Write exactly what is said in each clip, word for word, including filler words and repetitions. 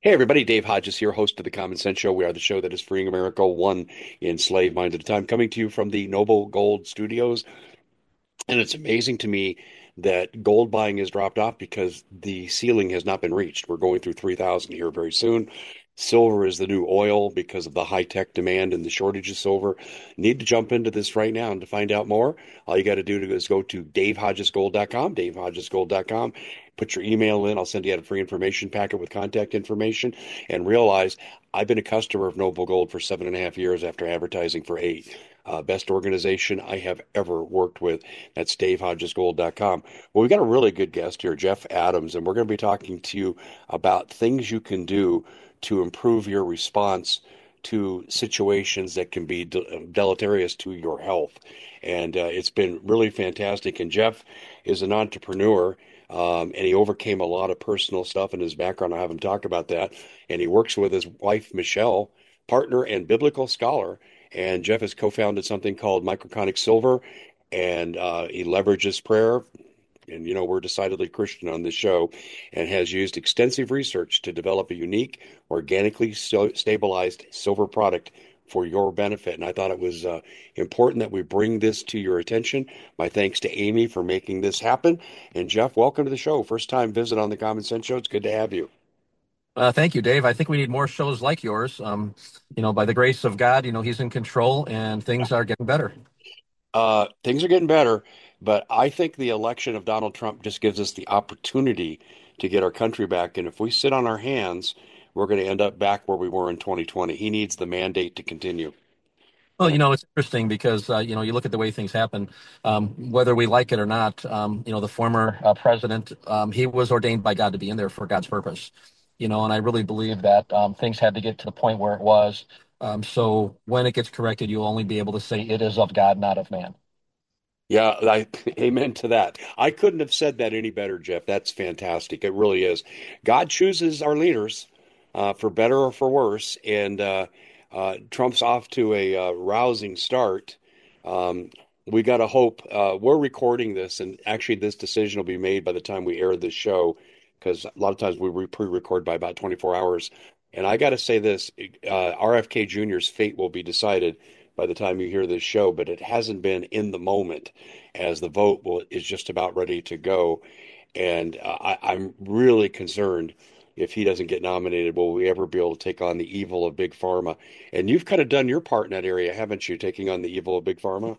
Hey everybody, Dave Hodges here, host of the Common Sense Show. We are the show that is freeing America one enslaved mind at a time, coming to you from the Noble Gold Studios. And it's amazing to me that gold buying has dropped off because the ceiling has not been reached. We're going through three thousand here very soon. Silver is the new oil because of the high tech demand and the shortage of silver. Need to jump into this right now. And to find out more, all you got to do is go to dave hodges gold dot com, dave hodges gold dot com. Put your email in. I'll send you out a free information packet with contact information. And realize I've been a customer of Noble Gold for seven and a half years after advertising for eight. Uh, best organization I have ever worked with. That's dave hodges gold dot com. Well, we've got a really good guest here, Jeff Adams, and we're going to be talking to you about things you can do to improve your response to situations that can be de- deleterious to your health. And uh, it's been really fantastic. And Jeff is an entrepreneur. Um, and he overcame a lot of personal stuff in his background. I haven't talked about that. And he works with his wife, Michelle, partner and biblical scholar. And Jeff has co-founded something called Microconic Silver, and uh, he leverages prayer. And, you know, we're decidedly Christian on this show, and has used extensive research to develop a unique, organically so stabilized silver product for your benefit. And I thought it was uh, important that we bring this to your attention. My thanks to Amy for making this happen. And Jeff, welcome to the show. First time visit on the Common Sense Show. It's good to have you. Uh, thank you, Dave. I think we need more shows like yours. Um, you know, by the grace of God, you know, He's in control and things are getting better. Uh, things are getting better, but I think the election of Donald Trump just gives us the opportunity to get our country back. And if we sit on our hands, we're going to end up back where we were in twenty twenty. He needs the mandate to continue. Well, you know, it's interesting because, uh, you know, you look at the way things happen, um, whether we like it or not, um, you know, the former uh, president, um, he was ordained by God to be in there for God's purpose, you know, and I really believe that um, things had to get to the point where it was. Um, so when it gets corrected, you'll only be able to say it is of God, not of man. Yeah, I, amen to that. I couldn't have said that any better, Jeff. That's fantastic. It really is. God chooses our leaders, uh, for better or for worse, and uh, uh, Trump's off to a uh, rousing start. Um, we got to hope. Uh, we're recording this, and actually, this decision will be made by the time we air this show, because a lot of times we re- pre-record by about twenty-four hours. And I got to say this: uh, R F K Junior's fate will be decided by the time you hear this show, but it hasn't been in the moment, as the vote will, is just about ready to go. And uh, I, I'm really concerned if he doesn't get nominated, will we ever be able to take on the evil of Big Pharma? And you've kind of done your part in that area, haven't you, taking on the evil of Big Pharma?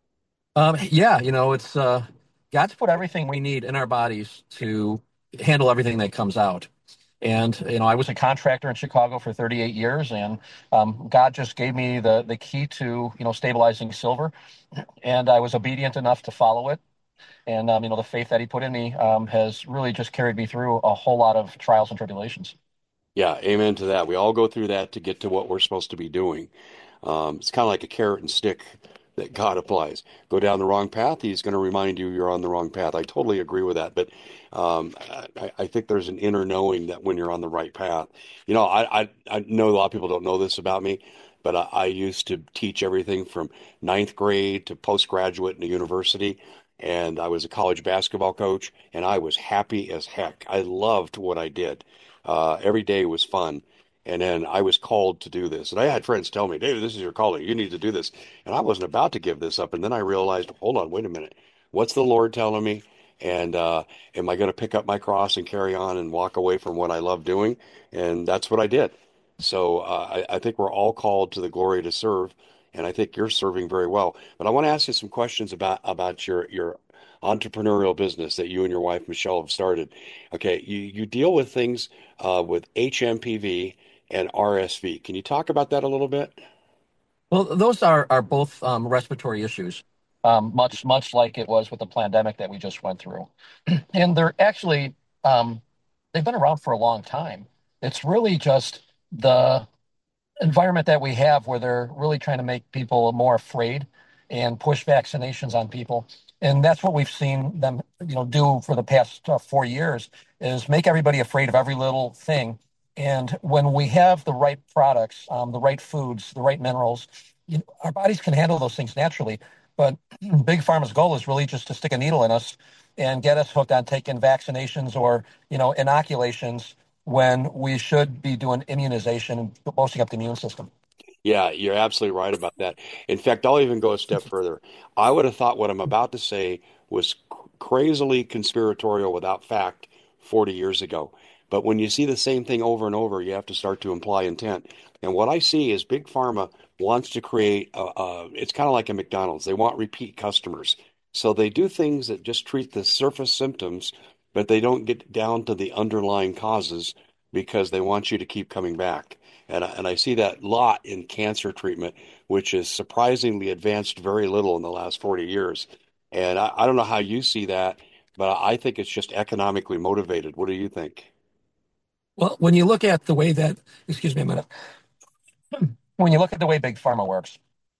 Um, yeah, you know, it's uh, God's put everything we need in our bodies to handle everything that comes out. And you know, I was a contractor in Chicago for thirty-eight years, and um, God just gave me the the key to you know stabilizing silver, and I was obedient enough to follow it. And um, you know, the faith that He put in me um, has really just carried me through a whole lot of trials and tribulations. Yeah, amen to that. We all go through that to get to what we're supposed to be doing. Um, it's kind of like a carrot and stick that God applies. Go down the wrong path, he's going to remind you you're on the wrong path. I totally agree with that. But um, I, I think there's an inner knowing that when you're on the right path. You know, I, I, I know a lot of people don't know this about me, but I, I used to teach everything from ninth grade to postgraduate in a university. And I was a college basketball coach, and I was happy as heck. I loved what I did. Uh, every day was fun. And then I was called to do this. And I had friends tell me, David, this is your calling. You need to do this. And I wasn't about to give this up. And then I realized, hold on, wait a minute. What's the Lord telling me? And uh, am I going to pick up my cross and carry on and walk away from what I love doing? And that's what I did. So uh, I, I think we're all called to the glory to serve. And I think you're serving very well. But I want to ask you some questions about, about your, your entrepreneurial business that you and your wife, Michelle, have started. Okay, you, you deal with things uh, with H M P V and R S V. Can you talk about that a little bit? Well, those are are both um, respiratory issues, um, much much like it was with the pandemic that we just went through. And they're actually um, they've been around for a long time. It's really just the environment that we have where they're really trying to make people more afraid and push vaccinations on people. And that's what we've seen them, you know, do for the past uh, four years is make everybody afraid of every little thing. And when we have the right products, um, the right foods, the right minerals, you know, our bodies can handle those things naturally. But Big Pharma's goal is really just to stick a needle in us and get us hooked on taking vaccinations or, you know, inoculations when we should be doing immunization and boosting up the immune system. Yeah, you're absolutely right about that. In fact, I'll even go a step further. I would have thought what I'm about to say was c- crazily conspiratorial without fact forty years ago. But when you see the same thing over and over, you have to start to imply intent. And what I see is Big Pharma wants to create a, a it's kind of like a McDonald's. They want repeat customers. So they do things that just treat the surface symptoms, but they don't get down to the underlying causes because they want you to keep coming back. And I, and I see that lot in cancer treatment, which is surprisingly advanced very little in the last forty years. And I, I don't know how you see that, but I think it's just economically motivated. What do you think? Well, when you look at the way that, excuse me a minute, when you look at the way big pharma works,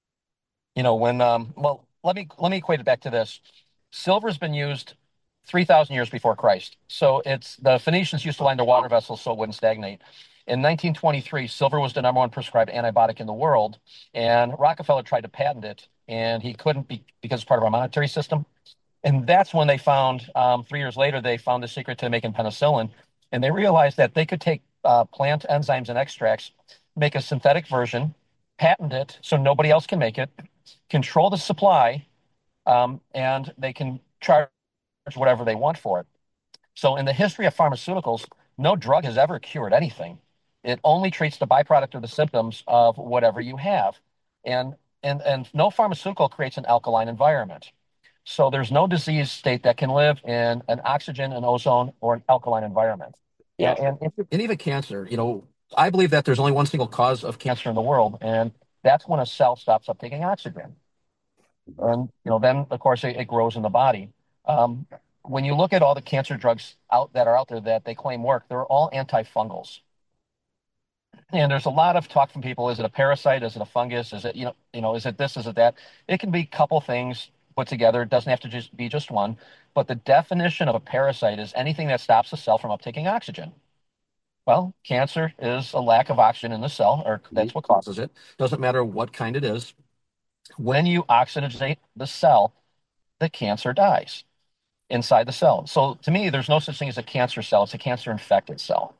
you know, when um, well, let me let me equate it back to this. Silver's been used three thousand years before Christ. So it's the Phoenicians used to line their water vessels so it wouldn't stagnate. In nineteen twenty-three, silver was the number one prescribed antibiotic in the world, and Rockefeller tried to patent it, and he couldn't be, because it's part of our monetary system. And that's when they found, um, three years later, they found the secret to making penicillin, and they realized that they could take uh, plant enzymes and extracts, make a synthetic version, patent it so nobody else can make it, control the supply, um, and they can charge whatever they want for it. So, in the history of pharmaceuticals, no drug has ever cured anything. It only treats the byproduct or the symptoms of whatever you have. And, and, and no pharmaceutical creates an alkaline environment. So, there's no disease state that can live in an oxygen, an ozone, or an alkaline environment. Yeah. And, and, and even cancer, you know, I believe that there's only one single cause of cancer in the world, and that's when a cell stops uptaking oxygen. And you know, then of course it, it grows in the body. Um, when you look at all the cancer drugs out that are out there that they claim work, they're all antifungals. And there's a lot of talk from people: is it a parasite? Is it a fungus? Is it you know you know is it this? Is it that? It can be a couple things put together. It doesn't have to just be just one. But the definition of a parasite is anything that stops the cell from uptaking oxygen. Well, cancer is a lack of oxygen in the cell, or Mhm. that's what causes it. Doesn't matter what kind it is. When you oxygenate the cell, the cancer dies inside the cell. So to me, there's no such thing as a cancer cell. It's a cancer infected cell.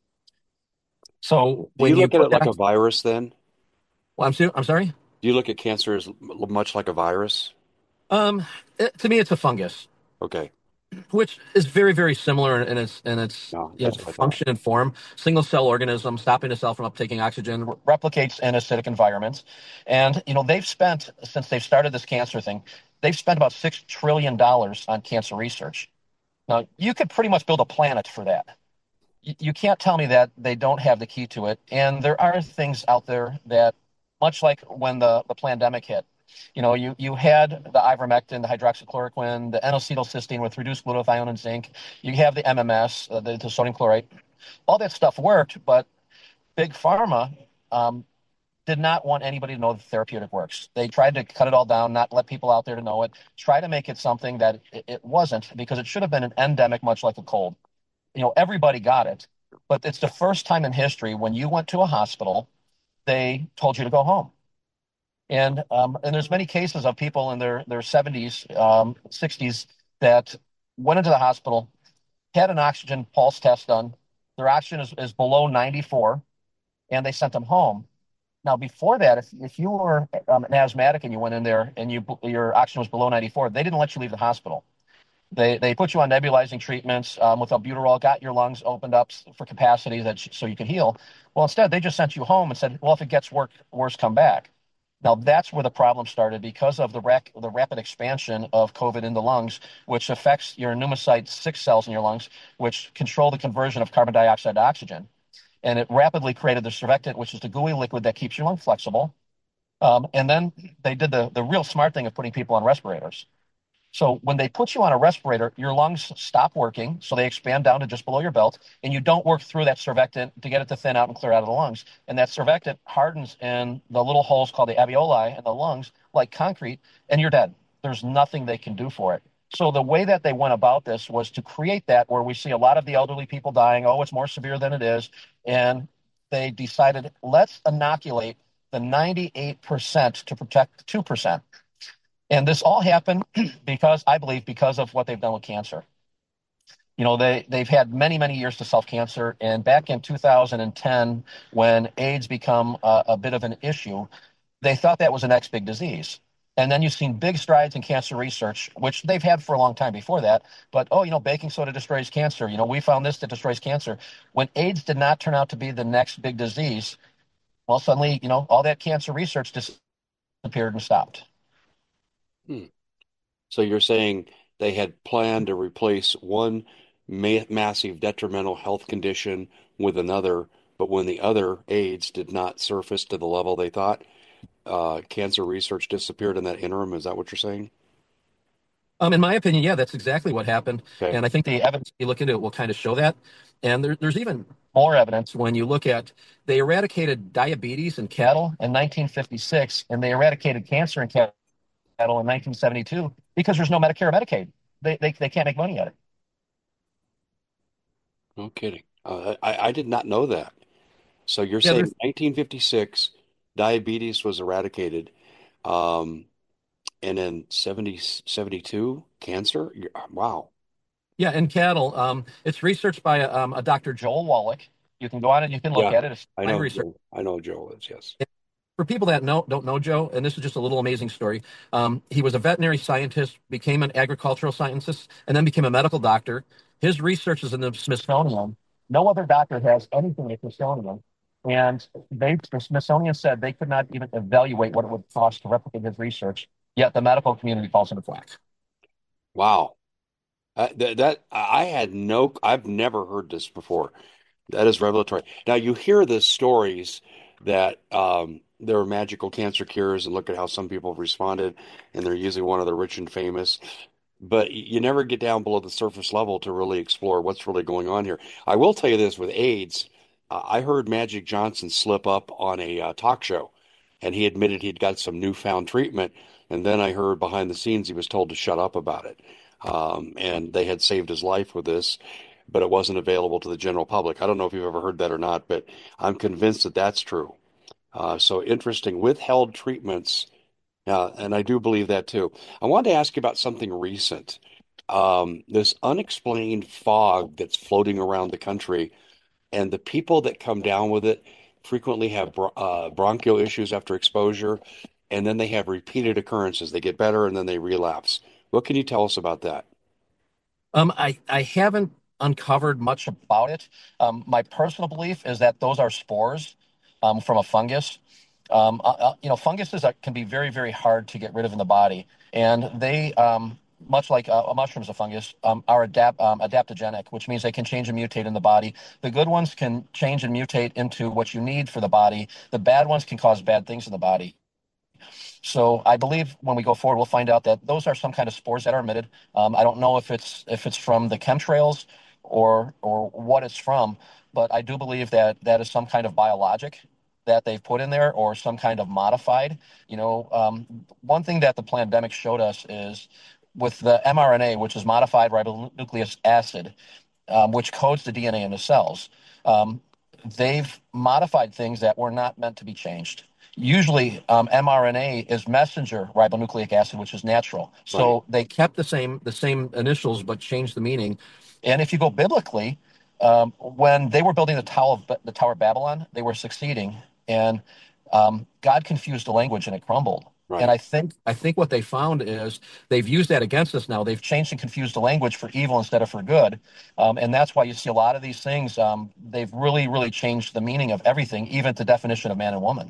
So Do when you you look at put it like that, a virus then? well, I'm, so- I'm sorry. Do you look at cancer as m- much like a virus? Um, it, to me, it's a fungus, Okay. which is very, very similar in its in its No, you know that's what I thought. function and form. Single cell organism, stopping the cell from uptaking oxygen, replicates in acidic environments, and you know they've spent since they've started this cancer thing, they've spent about six trillion dollars on cancer research. Now you could pretty much build a planet for that. You can't tell me that they don't have the key to it. And there are things out there that, much like when the, the pandemic hit, you know, you, you had the ivermectin, the hydroxychloroquine, the N-acetylcysteine with reduced glutathione and zinc. You have the M M S, uh, the, the sodium chloride. All that stuff worked, but Big Pharma um, did not want anybody to know the therapeutic works. They tried to cut it all down, not let people out there to know it, try to make it something that it, it wasn't, because it should have been an endemic, much like a cold. You know, everybody got it, but it's the first time in history when you went to a hospital, they told you to go home. And um, and there's many cases of people in their their seventies, um, sixties that went into the hospital, had an oxygen pulse test done. Their oxygen is, is below ninety-four, and they sent them home. Now, before that, if, if you were um, an asthmatic and you went in there and you your oxygen was below ninety-four, they didn't let you leave the hospital. They they put you on nebulizing treatments um, with albuterol, got your lungs opened up for capacity that so you could heal. Well, instead they just sent you home and said, "Well, if it gets work, worse, come back." Now that's where the problem started because of the rac- the rapid expansion of COVID in the lungs, which affects your pneumocyte six cells in your lungs, which control the conversion of carbon dioxide to oxygen. And it rapidly created the surfactant, which is the gooey liquid that keeps your lung flexible. Um, and then they did the the real smart thing of putting people on respirators. So when they put you on a respirator, your lungs stop working, so they expand down to just below your belt, and you don't work through that surfactant to get it to thin out and clear out of the lungs. And that surfactant hardens in the little holes called the alveoli in the lungs like concrete, and you're dead. There's nothing they can do for it. So the way that they went about this was to create that where we see a lot of the elderly people dying. Oh, it's more severe than it is. And they decided, let's inoculate the ninety-eight percent to protect the two percent. And this all happened because I believe because of what they've done with cancer. You know, they they've had many many years to solve cancer, and back in two thousand ten, when AIDS become a, a bit of an issue, they thought that was the next big disease. And then you've seen big strides in cancer research, which they've had for a long time before that. But, oh, you know, baking soda destroys cancer. You know, we found this that destroys cancer. When AIDS did not turn out to be the next big disease, well, suddenly, you know, all that cancer research disappeared and stopped. Hmm. So you're saying they had planned to replace one ma massive detrimental health condition with another, but when the other AIDS did not surface to the level they thought, uh, cancer research disappeared in that interim. Is that what you're saying? Um, in my opinion, yeah, that's exactly what happened. Okay. And I think the evidence you look into it will kind of show that. And there, there's even more evidence when you look at they eradicated diabetes in cattle in nineteen fifty-six, and they eradicated cancer in cattle in nineteen seventy-two because there's no Medicare or Medicaid. They, they, they can't make money at it. No kidding. Uh, I, I did not know that. So you're Yeah, saying there's nineteen fifty-six, diabetes was eradicated, um, and then seventy, seventy-two, cancer? You're- Wow. yeah, in cattle. Um, it's researched by um, a doctor Joel Wallach. You can go on it, you can look Yeah, at it. It's I fine know research. Joe. I know Joe is, yes. For people that know don't know Joe, and this is just a little amazing story. Um, he was a veterinary scientist, became an agricultural scientist, and then became a medical doctor. His research is in the Smithsonian. No other doctor has anything at the Smithsonian. And they, the Smithsonian said they could not even evaluate what it would cost to replicate his research. Yet the medical community falls into flack. Wow. Uh, that, that I had no, I've never heard this before. That is revelatory. Now you hear the stories that um, there are magical cancer cures, and look at how some people have responded, and they're usually one of the rich and famous. But you never get down below the surface level to really explore what's really going on here. I will tell you this with AIDS, uh, I heard Magic Johnson slip up on a uh, talk show, and he admitted he'd got some newfound treatment. And then I heard behind the scenes he was told to shut up about it. Um, and they had saved his life with this, but it wasn't available to the general public. I don't know if you've ever heard that or not, but I'm convinced that that's true. Uh, so interesting. Withheld treatments, uh, and I do believe that too. I wanted to ask you about something recent. Um, this unexplained fog that's floating around the country, and the people that come down with it frequently have bro uh, bronchial issues after exposure, and then they have repeated occurrences. They get better and then they relapse. What can you tell us about that? Um, I, I haven't uncovered much about it. Um, my personal belief is that those are spores um, from a fungus. Um, uh, uh, you know, funguses are, can be very, very hard to get rid of in the body, and they, um, much like uh, mushrooms, a fungus, um, are adapt um, adaptogenic, which means they can change and mutate in the body. The good ones can change and mutate into what you need for the body. The bad ones can cause bad things in the body. So I believe when we go forward, we'll find out that those are some kind of spores that are emitted. Um, I don't know if it's if it's from the chemtrails or or what it's from, but I do believe that that is some kind of biologic that they've put in there or some kind of modified. You know, um, one thing that the pandemic showed us is with the mRNA, which is modified ribonucleic acid, um, which codes the D N A in the cells. Um, they've modified things that were not meant to be changed. Usually, um, mRNA is messenger ribonucleic acid, which is natural. Right. So they kept the same the same initials but changed the meaning. And if you go biblically, um, when they were building the Tower of the Tower of Babylon, they were succeeding, and um, God confused the language and it crumbled. And Right. I think I think what they found is they've used that against us now. They've changed and confused the language for evil instead of for good, um, and that's why you see a lot of these things. Um, they've really, really changed the meaning of everything, even the definition of man and woman.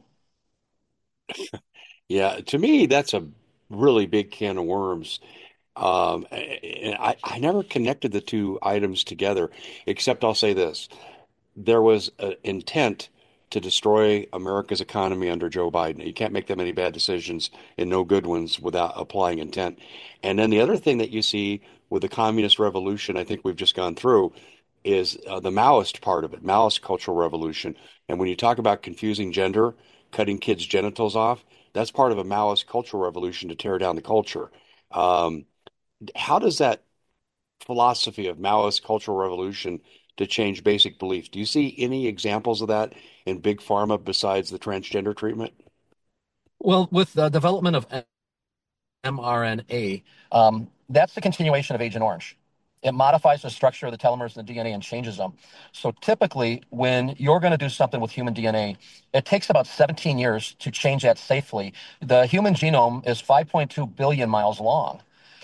Yeah, to me, that's a really big can of worms. Um, and I, I never connected the two items together, except I'll say this. There was an intent to destroy America's economy under Joe Biden. You can't make that many bad decisions and no good ones without applying intent. And then the other thing that you see with the communist revolution, I think we've just gone through, is uh, the Maoist part of it, Maoist cultural revolution. And when you talk about confusing gender, cutting kids' genitals off, that's part of a Maoist cultural revolution to tear down the culture. Um, how does that philosophy of Maoist cultural revolution to change basic beliefs? Do you see any examples of that in big pharma besides the transgender treatment? Well, with the development of mRNA, um, that's the continuation of Agent Orange. It modifies the structure of the telomeres in the D N A and changes them. So typically, when you're going to do something with human D N A, it takes about seventeen years to change that safely. The human genome is five point two billion miles long.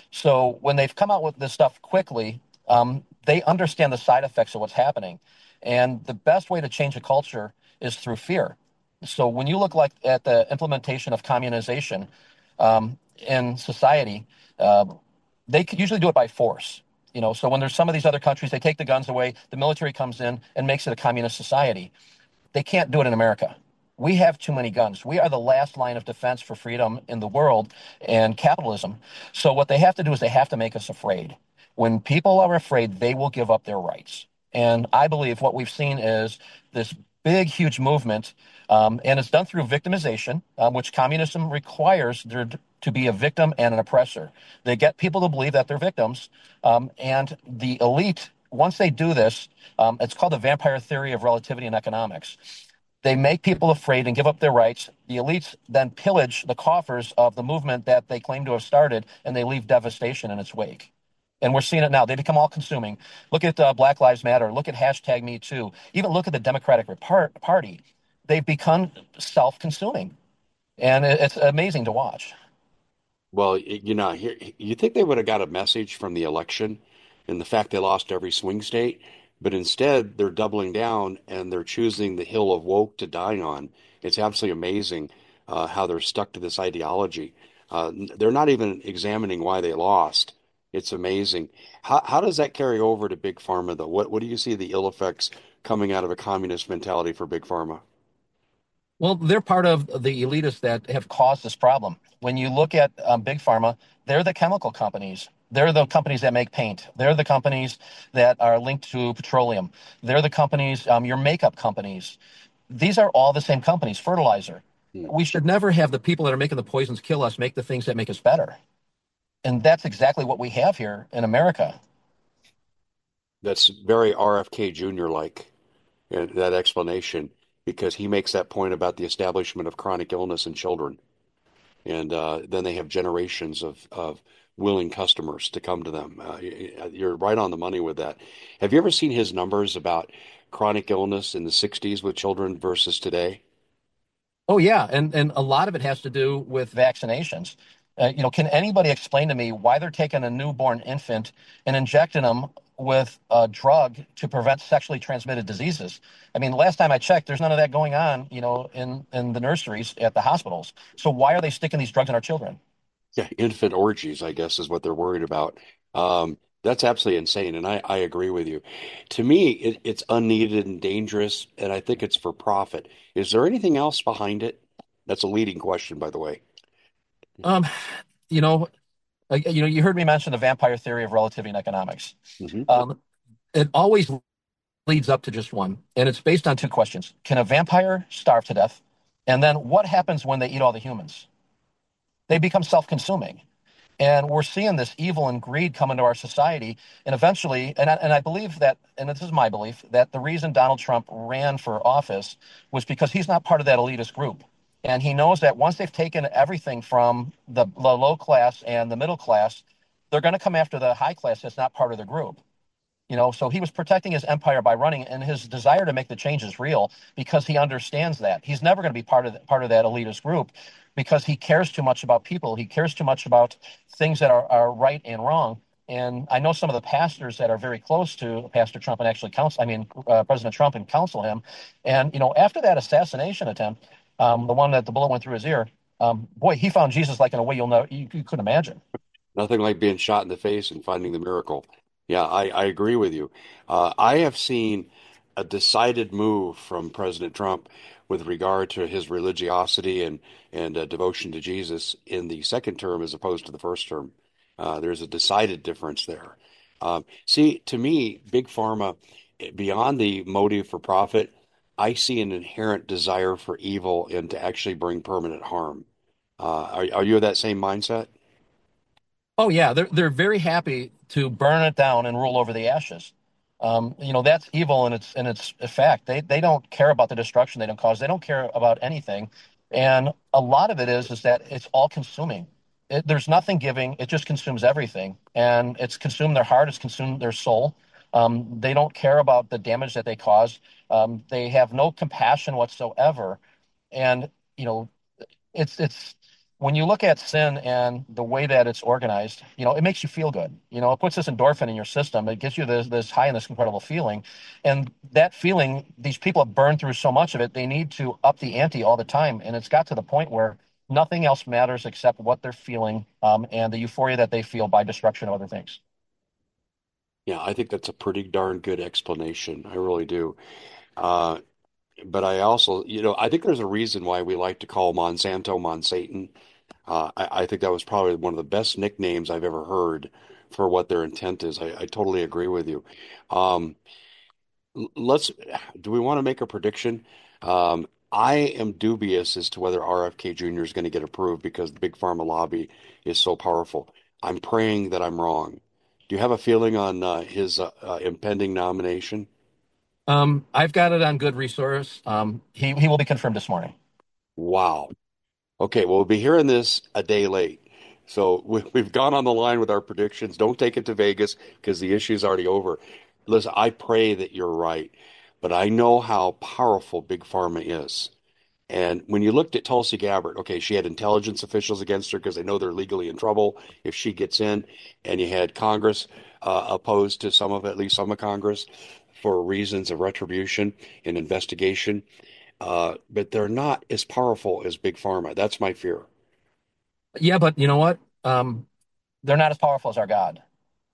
So when they've come out with this stuff quickly, um, they understand the side effects of what's happening. And the best way to change a culture is through fear. So when you look like at the implementation of communization um, in society, uh, they could usually do it by force. You know, so when there's some of these other countries, they take the guns away, the military comes in and makes it a communist society. They can't do it in America. We have too many guns. We are the last line of defense for freedom in the world and capitalism. So what they have to do is they have to make us afraid. When people are afraid, they will give up their rights. And I believe what we've seen is this big, huge movement, um, and it's done through victimization, um, which communism requires there to be a victim and an oppressor. They get people to believe that they're victims, um, and the elite, once they do this, um, it's called the vampire theory of relativity in economics. They make people afraid and give up their rights. The elites then pillage the coffers of the movement that they claim to have started, and they leave devastation in its wake. And we're seeing it now. They become all consuming. Look at uh, Black Lives Matter. Look at hashtag Me Too. Even look at the Democratic Party. They've become self-consuming. And it's amazing to watch. Well, you know, here, you think they would have got a message from the election and the fact they lost every swing state, but instead they're doubling down and they're choosing the hill of woke to die on. It's absolutely amazing uh, how they're stuck to this ideology. Uh, they're not even examining why they lost. It's amazing. How how does that carry over to big pharma, though? What what do you see the ill effects coming out of a communist mentality for big pharma? Well, they're part of the elitists that have caused this problem. When you look at um, big pharma, they're the chemical companies. They're the companies that make paint. They're the companies that are linked to petroleum. They're the companies, um, your makeup companies. These are all the same companies, fertilizer. Hmm. We should never have the people that are making the poisons kill us make the things that make us better. And that's exactly what we have here in America. That's very R F K Junior like, uh, that explanation, because he makes that point about the establishment of chronic illness in children. And uh, then they have generations of, of willing customers to come to them. Uh, you're right on the money with that. Have you ever seen his numbers about chronic illness in the sixties with children versus today? Oh yeah, and and a lot of it has to do with vaccinations. Uh, you know, can anybody explain to me why they're taking a newborn infant and injecting them with a drug to prevent sexually transmitted diseases? I mean, last time I checked, there's none of that going on, you know, in in the nurseries at the hospitals. So why are they sticking these drugs in our children? Yeah, infant orgies, I guess, is what they're worried about. Um, that's absolutely insane, and I, I agree with you. To me, it, it's unneeded and dangerous, and I think it's for profit. Is there anything else behind it? That's a leading question, by the way. Um, you know, uh, you know, you heard me mention the vampire theory of relativity in economics. Hmm. Um, it always leads up to just one, and it's based on two questions. Can a vampire starve to death? And then what happens when they eat all the humans? They become self-consuming. And we're seeing this evil and greed come into our society. And eventually, and I, and I believe that, and this is my belief, that the reason Donald Trump ran for office was because he's not part of that elitist group. And he knows that once they've taken everything from the, the low class and the middle class, they're going to come after the high class that's not part of the group. You know, so he was protecting his empire by running, and his desire to make the change is real because he understands that he's never going to be part of the, part of that elitist group because he cares too much about people. He cares too much about things that are, are right and wrong. And I know some of the pastors that are very close to Pastor Trump and actually counsel, I mean, uh, President Trump and counsel him. And, you know, after that assassination attempt, um, the one that the bullet went through his ear, um, boy, he found Jesus like in a way you'll know, you, you couldn't imagine. Nothing like being shot in the face and finding the miracle. Yeah, I, I agree with you. Uh, I have seen a decided move from President Trump with regard to his religiosity and and uh, devotion to Jesus in the second term as opposed to the first term. Uh, there's a decided difference there. Um, see, to me, big pharma, eh, beyond the motive for profit, I see an inherent desire for evil and to actually bring permanent harm. Uh, are, are you of that same mindset? Oh yeah, they're they're very happy to burn it down and rule over the ashes. Um, you know, that's evil in its in its effect. They they don't care about the destruction they don't cause. They don't care about anything, and a lot of it is is that it's all consuming. it, there's nothing giving. It just consumes everything, and it's consumed their heart. It's consumed their soul. Um, they don't care about the damage that they caused. Um, they have no compassion whatsoever, and you know it's it's when you look at sin and the way that it's organized, you know, it makes you feel good. You know, it puts this endorphin in your system. It gives you this this high and this incredible feeling. And that feeling, these people have burned through so much of it, they need to up the ante all the time. And it's got to the point where nothing else matters except what they're feeling, um, and the euphoria that they feel by destruction of other things. Yeah, I think that's a pretty darn good explanation. I really do. Uh, but I also, you know, I think there's a reason why we like to call Monsanto Monsatan. Uh, I, I think that was probably one of the best nicknames I've ever heard for what their intent is. I, I totally agree with you. Um, let's, do we want to make a prediction? Um, I am dubious as to whether R F K Junior is going to get approved because the big pharma lobby is so powerful. I'm praying that I'm wrong. Do you have a feeling on uh, his uh, uh, impending nomination? Um, I've got it on good resource. Um, he he will be confirmed this morning. Wow. Okay, well, we'll be hearing this a day late. So we, we've gone on the line with our predictions. Don't take it to Vegas because the issue's already over. Listen, I pray that you're right, but I know how powerful Big Pharma is. And when you looked at Tulsi Gabbard, okay, she had intelligence officials against her because they know they're legally in trouble if she gets in, and you had Congress uh, opposed to some of, at least some of Congress, for reasons of retribution and investigation. Uh, but they're not as powerful as Big Pharma. That's my fear. Yeah, but you know what? Um, they're not as powerful as our God.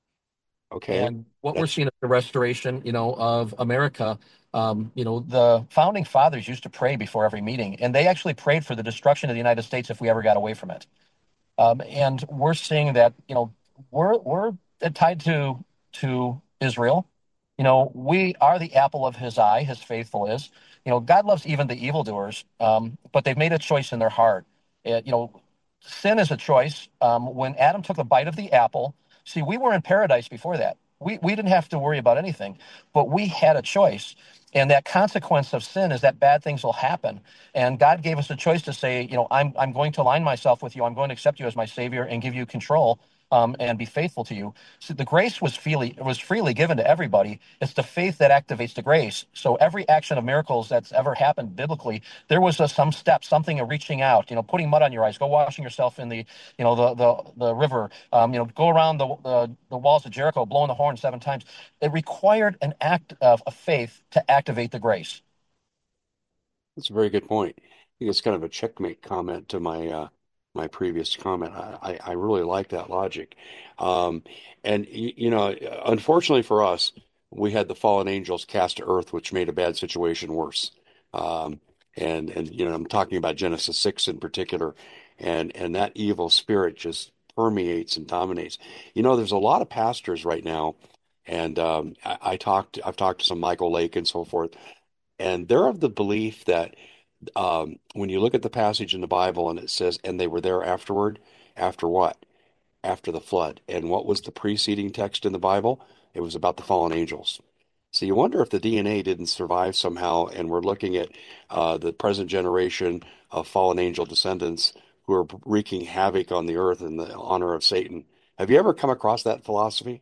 Okay, And what we're that's seeing is the restoration, you know, of America. Um, you know, the founding fathers used to pray before every meeting, and they actually prayed for the destruction of the United States if we ever got away from it. Um, and we're seeing that, you know, we're we're tied to to Israel. You know, we are the apple of his eye, his faithful is. You know, God loves even the evildoers, um, but they've made a choice in their heart. It, you know, sin is a choice. Um, when Adam took a bite of the apple, see, we were in paradise before that. We we didn't have to worry about anything, but we had a choice. And that consequence of sin is that bad things will happen. And God gave us a choice to say, you know, I'm I'm going to align myself with you. I'm going to accept you as my Savior and give you control, um, and be faithful to you. So the grace was freely was freely given to everybody. It's the faith that activates the grace. So every action of miracles that's ever happened biblically, there was a, some step, something of reaching out. You know, putting mud on your eyes, go washing yourself in the, you know, the the the river. Um, you know, go around the, the the walls of Jericho, blowing the horn seven times. It required an act of, of faith to activate the grace. that's a very good point. I think it's kind of a checkmate comment to my uh, my previous comment. I, I, I really like that logic. Um, and y- you know, unfortunately for us, we had the fallen angels cast to earth, which made a bad situation worse. Um, and and you know, I'm talking about Genesis six in particular, and and that evil spirit just permeates and dominates. You know, there's a lot of pastors right now, and um, I, I talked, I've talked to some Michael Lake and so forth, and they're of the belief that um, when you look at the passage in the Bible and it says, and they were there afterward, after what? After the flood. And what was the preceding text in the Bible? It was about the fallen angels. So you wonder if the D N A didn't survive somehow, and we're looking at uh, the present generation of fallen angel descendants who are wreaking havoc on the earth in the honor of Satan. Have you ever come across that philosophy?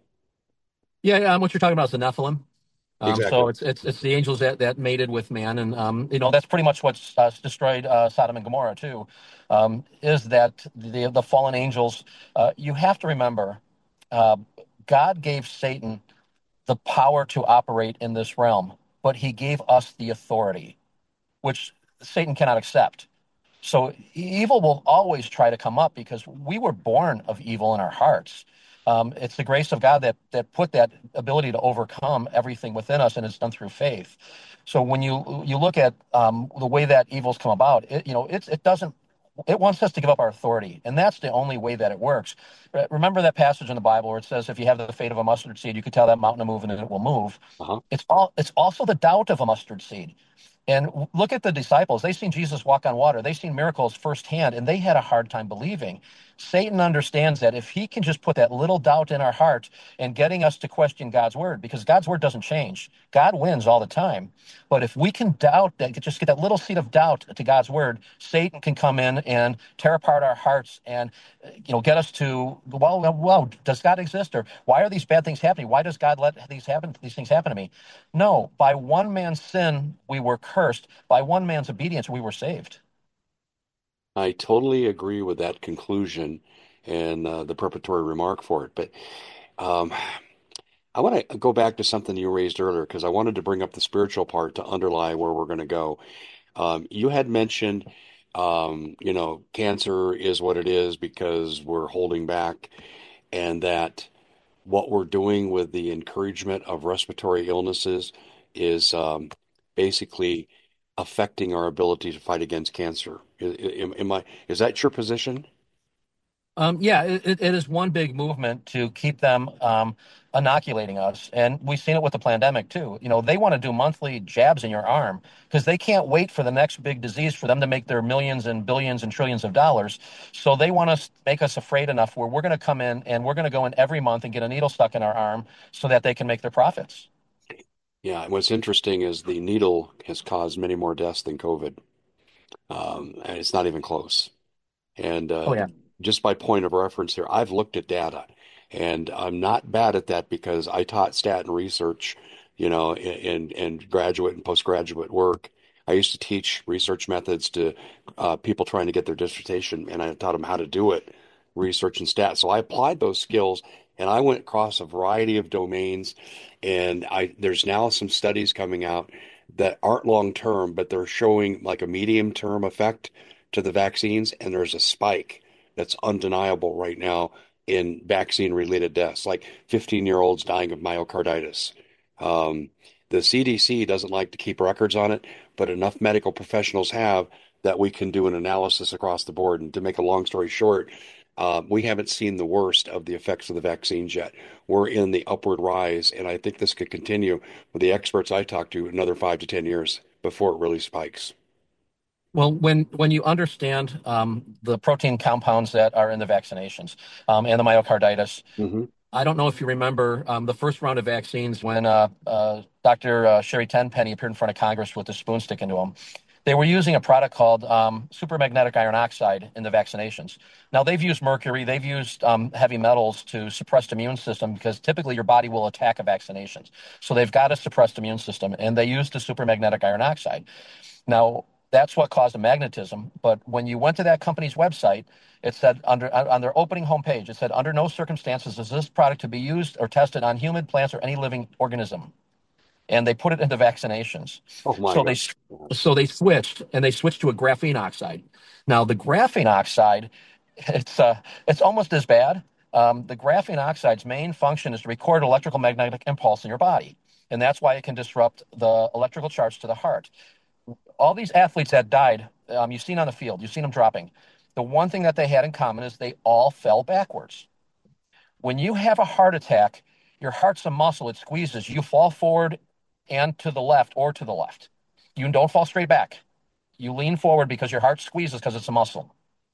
Yeah, um, what you're talking about is the Nephilim. Um, Exactly. so it's it's it's the angels that, that mated with man, and um, you know that's pretty much what's uh, destroyed uh, Sodom and Gomorrah too. Um, is that the the fallen angels? Uh, you have to remember, uh, God gave Satan the power to operate in this realm, but He gave us the authority, which Satan cannot accept. So evil will always try to come up because we were born of evil in our hearts. Um, it's the grace of God that that put that ability to overcome everything within us, and it's done through faith. So when you you look at um, the way that evil's come about, it you know it's it doesn't it wants us to give up our authority, and that's the only way that it works. Remember that passage in the Bible where it says, "If you have the faith of a mustard seed, you could tell that mountain to move, and it will move." Uh-huh. It's all it's also the doubt of a mustard seed. And look at the disciples. They seen Jesus walk on water. They seen miracles firsthand, and they had a hard time believing. Satan understands that if he can just put that little doubt in our heart and getting us to question God's word, because God's word doesn't change. God wins all the time. But if we can doubt that, just get that little seed of doubt to God's word, Satan can come in and tear apart our hearts and, you know, get us to, well, well, well, does God exist? Or why are these bad things happening? Why does God let these happen, these things happen to me? No, by one man's sin, we were cursed. By one man's obedience, we were saved. I totally agree with that conclusion and uh, the preparatory remark for it. But um, I want to go back to something you raised earlier because I wanted to bring up the spiritual part to underlie where we're going to go. Um, you had mentioned, um, you know, cancer is what it is because we're holding back, and that what we're doing with the encouragement of respiratory illnesses is um, basically affecting our ability to fight against cancer. Am, am I, is that your position? Um, yeah, it, it is one big movement to keep them um, inoculating us. And we've seen it with the pandemic too. You know, they want to do monthly jabs in your arm because they can't wait for the next big disease for them to make their millions and billions and trillions of dollars. So they want to make us afraid enough where we're going to come in and we're going to go in every month and get a needle stuck in our arm so that they can make their profits. Yeah, and what's interesting is the needle has caused many more deaths than COVID, um, and it's not even close. And Oh, uh, yeah. just by point of reference here, I've looked at data, and I'm not bad at that because I taught stat and research, you know, in, in graduate and postgraduate work. I used to teach research methods to uh, people trying to get their dissertation, and I taught them how to do it, research and stats. So I applied those skills, and I went across a variety of domains. And I there's now some studies coming out that aren't long term, but they're showing like a medium term effect to the vaccines, and there's a spike that's undeniable right now in vaccine related deaths, like fifteen year olds dying of myocarditis. Um, the C D C doesn't like to keep records on it, but enough medical professionals have that we can do an analysis across the board. And to make a long story short, uh, we haven't seen the worst of the effects of the vaccines yet. We're in the upward rise, and I think this could continue with the experts I talked to another five to ten years before it really spikes. Well, when when you understand um, the protein compounds that are in the vaccinations um, and the myocarditis, Hmm. I don't know if you remember um, the first round of vaccines when uh, uh, Doctor Uh, Sherry Tenpenny appeared in front of Congress with a spoon stick into him. They were using a product called um, supermagnetic iron oxide in the vaccinations. Now, they've used mercury, they've used um, heavy metals to suppress the immune system because typically your body will attack a vaccination. So they've got a suppressed immune system, and they used the supermagnetic iron oxide. Now, that's what caused the magnetism. But when you went to that company's website, it said under on their opening homepage, it said under no circumstances is this product to be used or tested on human, plants, or any living organism. And they put it into vaccinations. Oh my So they God. so they switched and they switched to a graphene oxide. Now the graphene oxide, it's uh, it's almost as bad. Um, the graphene oxide's main function is to record electrical magnetic impulse in your body, and that's why it can disrupt the electrical charge to the heart. All these athletes that died, um, you've seen on the field, you've seen them dropping. The one thing that they had in common is they all fell backwards. When you have a heart attack, your heart's a muscle, it squeezes. You fall forward and to the left or to the left. You don't fall straight back. You lean forward because your heart squeezes because it's a muscle.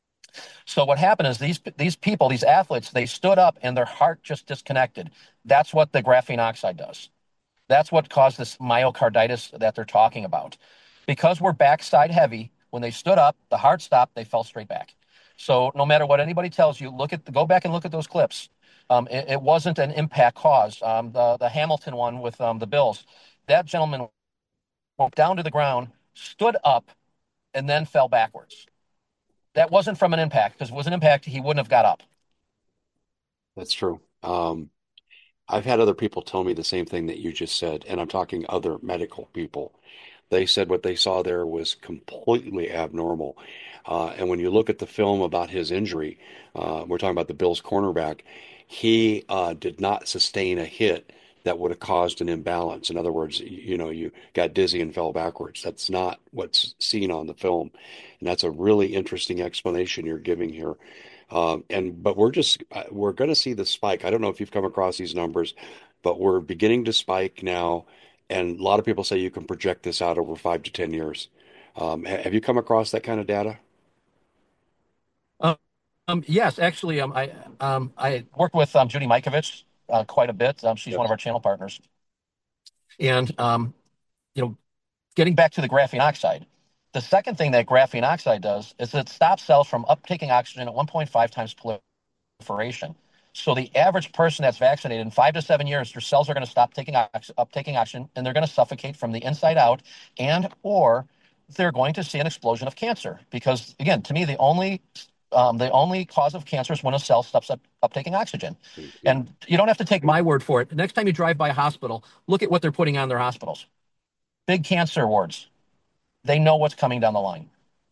So what happened is these these people, these athletes, they stood up and their heart just disconnected. That's what the graphene oxide does. That's what caused this myocarditis that they're talking about. Because we're backside heavy, when they stood up, the heart stopped, they fell straight back. So no matter what anybody tells you, look at go back and look at those clips. Um, it, it wasn't an impact cause. Um, the the Hamilton one with um, the Bills, that gentleman went down to the ground, stood up, and then fell backwards. That wasn't from an impact because if it was an impact, he wouldn't have got up. That's true. Um, I've had other people tell me the same thing that you just said, and I'm talking other medical people. They said what they saw there was completely abnormal. Uh, and when you look at the film about his injury, uh, we're talking about the Bills cornerback, he uh, did not sustain a hit that would have caused an imbalance. In other words, you, you know, you got dizzy and fell backwards. That's not what's seen on the film. And that's a really interesting explanation you're giving here. Um, and but we're just uh, we're going to see the spike. I don't know if you've come across these numbers, but we're beginning to spike now And a lot of people say you can project this out over five to ten years. Um, ha- have you come across that kind of data? Um, um, yes, actually, um, I um, I worked with um, Judy Mikovits uh, quite a bit. Um, she's one of Yes. our channel partners, and um, you know, getting back to the graphene oxide, the second thing that graphene oxide does is it stops cells from uptaking oxygen at one point five times proliferation. So the average person that's vaccinated in five to seven years, their cells are going to stop taking ox- uptaking oxygen, and they're going to suffocate from the inside out, and or they're going to see an explosion of cancer. Because again, to me, the only um, the only cause of cancer is when a cell stops up, uptaking oxygen. Yeah. And you don't have to take my word for it. Next time you drive by a hospital, look at what they're putting on their hospitals. Big cancer wards. They know what's coming down the line.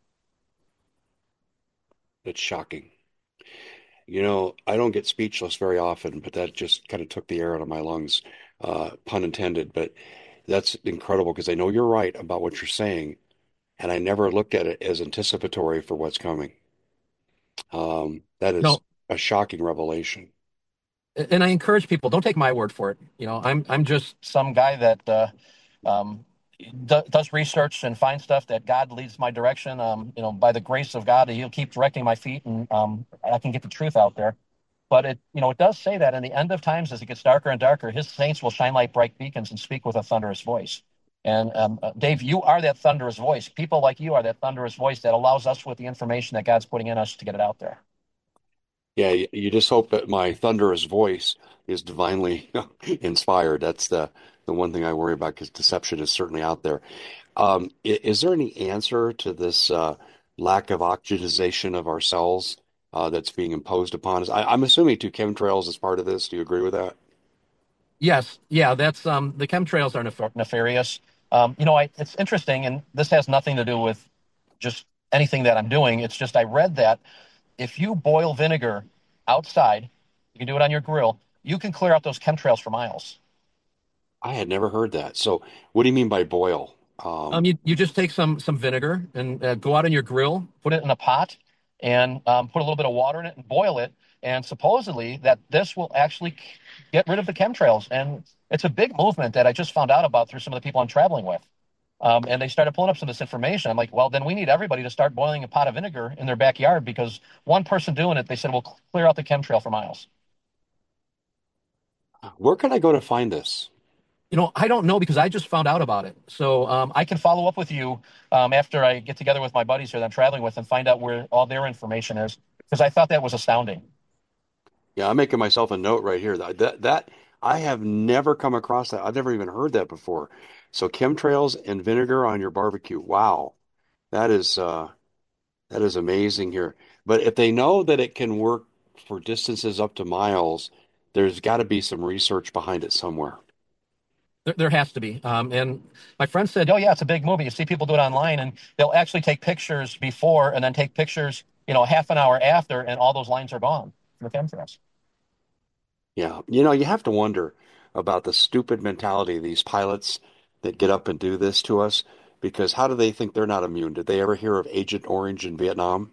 It's shocking. You know, I don't get speechless very often, but that just kind of took the air out of my lungs, uh, pun intended. But that's incredible because I know you're right about what you're saying, and I never looked at it as anticipatory for what's coming. Um, that is No, a shocking revelation. and I encourage people, don't take my word for it. You know, I'm I'm just some guy that uh, um, do, does research and finds stuff that God leads my direction. Um, you know, by the grace of God, He'll keep directing my feet, and um, I can get the truth out there. But it, you know, it does say that in the end of times, as it gets darker and darker, His saints will shine like bright beacons and speak with a thunderous voice. And um, uh, Dave, you are that thunderous voice. People like you are that thunderous voice that allows us with the information that God's putting in us to get it out there. Yeah, you, you just hope that my thunderous voice is divinely inspired. That's the the one thing I worry about because deception is certainly out there. Um, i- is there any answer to this uh, lack of oxygenization of our cells uh, that's being imposed upon us? I, I'm assuming too chemtrails is part of this. Do you agree with that? Yes, yeah, that's um, the chemtrails are nef- nefarious. Um, you know, I, it's interesting, and this has nothing to do with just anything that I'm doing. It's just I read that if you boil vinegar outside, you can do it on your grill. You can clear out those chemtrails for miles. I had never heard that. So, what do you mean by boil? Um, Um, you, you just take some some vinegar and uh, go out on your grill, put it in a pot, and um, put a little bit of water in it and boil it. And supposedly that this will actually get rid of the chemtrails. And it's a big movement that I just found out about through some of the people I'm traveling with. Um, and they started pulling up some of this information. I'm like, well, then we need everybody to start boiling a pot of vinegar in their backyard because one person doing it, they said, will clear out the chemtrail for miles. where can I go to find this? You know, I don't know because I just found out about it. So um, I can follow up with you um, after I get together with my buddies here that I'm traveling with and find out where all their information is because I thought that was astounding. Yeah, I'm making myself a note right here. That, that that I have never come across that. I've never even heard that before. So chemtrails and vinegar on your barbecue. Wow. That is uh that is amazing here. But if they know that it can work for distances up to miles, there's got to be some research behind it somewhere. There, there has to be. Um, and my friend said, oh, yeah, it's a big movie. You see people do it online and they'll actually take pictures before and then take pictures, you know, half an hour after, and all those lines are gone from the chemtrails. Yeah. You know, you have to wonder about the stupid mentality of these pilots that get up and do this to us because how do they think they're not immune? Did they ever hear of Agent Orange in Vietnam?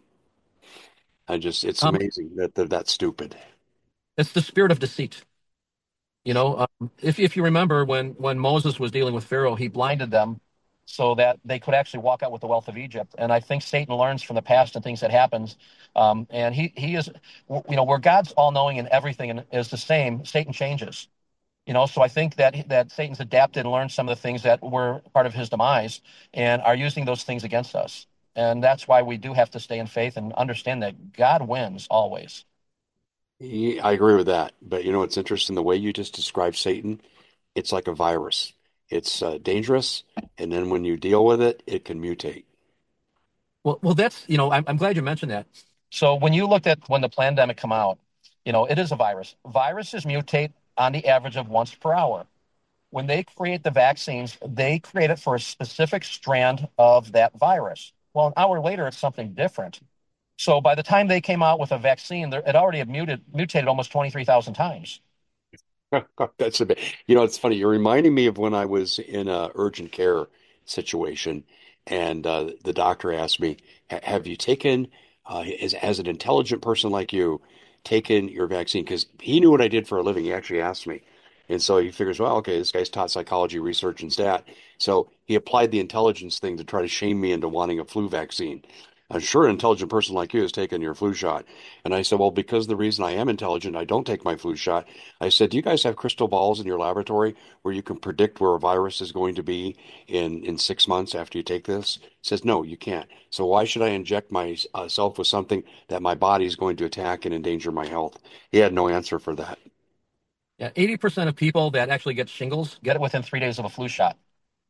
I just, it's Um, amazing that they're that stupid. it's the spirit of deceit. You know, um, if if you remember when when Moses was dealing with Pharaoh, he blinded them so that they could actually walk out with the wealth of Egypt. And I think Satan learns from the past and things that happens. Um, and he he is, you know, where God's all knowing and everything and is the same, Satan changes. You know, so I think that that Satan's adapted and learned some of the things that were part of his demise and are using those things against us. And that's why we do have to stay in faith and understand that God wins always. Yeah, I agree with that. But you know, it's interesting the way you just described Satan. It's like a virus. It's uh, dangerous, and then when you deal with it, it can mutate. Well, well, that's, you know, I'm, I'm glad you mentioned that. So when you looked at when the pandemic come out, you know, it is a virus. Viruses mutate on the average of once per hour. When they create the vaccines, they create it for a specific strand of that virus. Well, an hour later, it's something different. So by the time they came out with a vaccine, it already had muted, mutated almost twenty-three thousand times. That's a bit, you know, it's funny. You're reminding me of when I was in a urgent care situation, and uh, the doctor asked me, "Ha- "Have you taken, uh, as as an intelligent person like you, taken your vaccine?" Because he knew what I did for a living. He actually asked me. And so he figures, well, okay, this guy's taught psychology, research, and stat. So he applied the intelligence thing to try to shame me into wanting a flu vaccine. I'm sure an intelligent person like you has taken your flu shot. And I said, well, because the reason I am intelligent, I don't take my flu shot. I said, do you guys have crystal balls in your laboratory where you can predict where a virus is going to be in, in six months after you take this? He says, no, you can't. So why should I inject myself with something that my body is going to attack and endanger my health? He had no answer for that. Yeah, eighty percent of people that actually get shingles get it within three days of a flu shot.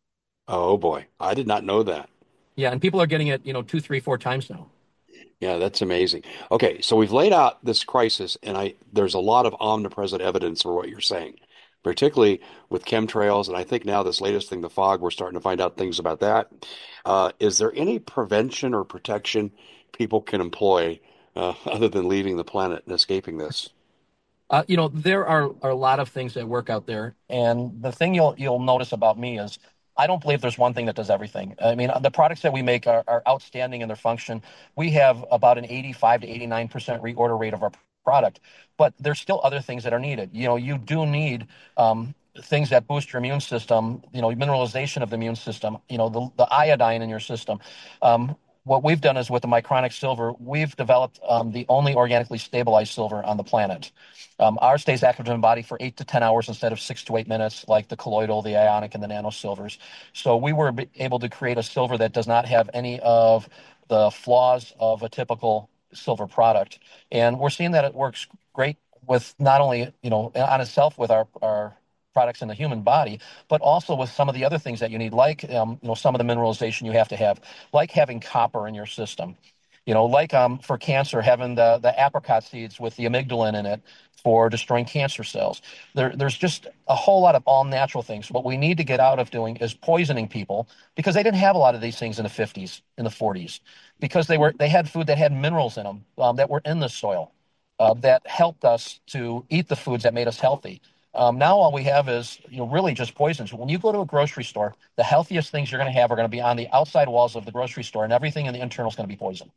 Oh boy, I did not know that. Yeah, and people are getting it, you know, two, three, four times now. Yeah, that's amazing. Okay, so we've laid out this crisis, and I there's a lot of omnipresent evidence for what you're saying, particularly with chemtrails, and I think now this latest thing, the fog, we're starting to find out things about that. Uh, is there any prevention or protection people can employ uh, other than leaving the planet and escaping this? Uh, you know, there are, are a lot of things that work out there, and the thing you'll you'll notice about me is I don't believe there's one thing that does everything. I mean, the products that we make are, are outstanding in their function. We have about an eighty-five to eighty-nine percent reorder rate of our product, but there's still other things that are needed. You know, you do need um, things that boost your immune system. You know, mineralization of the immune system. You know, the the iodine in your system. Um, what we've done is with the Mycronic silver, we've developed um, the only organically stabilized silver on the planet. Um, ours stays active in the body for eight to ten hours instead of six to eight minutes, like the colloidal, the ionic, and the nano silvers. So we were able to create a silver that does not have any of the flaws of a typical silver product. And we're seeing that it works great with not only, you know, on itself with our, our products in the human body, but also with some of the other things that you need, like, um, you know, some of the mineralization you have to have, like having copper in your system. You know, like um, for cancer, having the, the apricot seeds with the amygdalin in it for destroying cancer cells. There, there's just a whole lot of all natural things. What we need to get out of doing is poisoning people because they didn't have a lot of these things in the fifties, in the forties, because they were they had food that had minerals in them um, that were in the soil uh, that helped us to eat the foods that made us healthy. Um, now all we have is, you know, really just poisons. When you go to a grocery store, the healthiest things you're going to have are going to be on the outside walls of the grocery store, and everything in the internal is going to be poison.